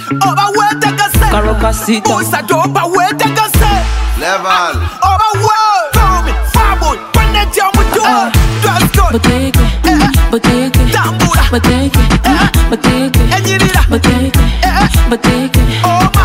Oba wete kase Karokasita Usa doba wete kase Level Oba wete Come forward When they jump with you Dress code Boteke Boteke Tambura Boteke Boteke Enyirira Boteke Boteke Oba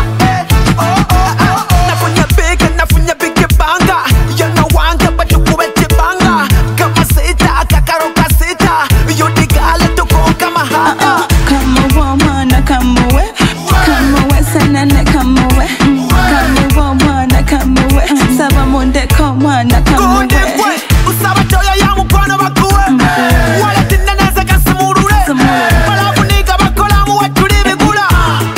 Nafunya big banga Yana wanga Batu kuwete banga Kama sita Kakarokasita Yodigale tuko kama hata Come woman come away Come away sanana come away Come woman come away Saba munde come on come away Usaba toya ya mukwano bakuwe Wale tineneze kasimurure Balafunika bakola muwe tuli bigula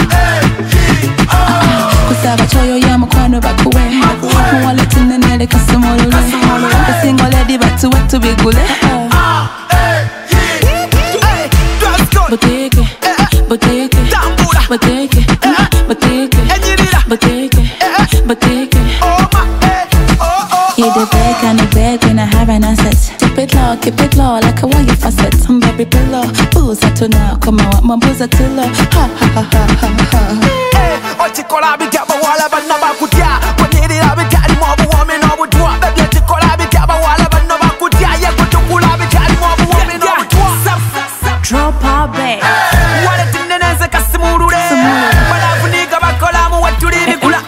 Kusaba choyo ya mukwano bakuwe Wale tinenele kasimurure Single lady batu wetu bigule Boteke Boteke Tambura Boteke Boteke Enyirira Boteke Boteke You the beg and the beg when I have an asset. Keep it low like a wire facet. Some baby pillow, booze at now. Come on, my booze at low. Ha ha ha ha ha ha. Ochikola bitaba wala bana bakutya Kwenirira bitali mwabu wame n'obutwa Baby ochikola bitaba wala bana bakutya Ye kutukula bitali mwabu wame n'obutwa Drop our bag. Wale tineneze kasimurure Balafunika bakola muwe tuli bigula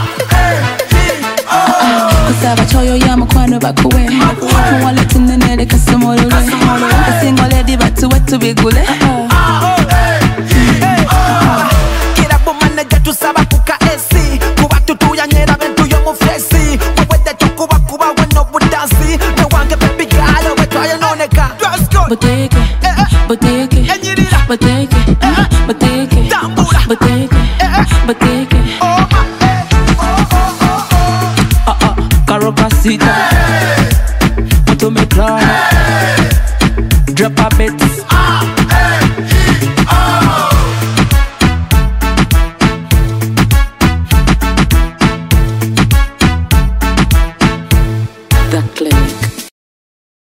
Kusaba choyo ya mukwano bakuwe. Wale tinenele kasimurure. Single lady batu wetu bigule. Kira bumane jatu saba kuka esi Kuba tutuya nyera bentu yo mufesi Wawede chukuba kuba weno budansi No wange baby girl we twaye noneka Dress code Boteke Boteke Enyirira Boteke Boteke Tambura Boteke Boteke Karokasita Moto me cry Drop a bit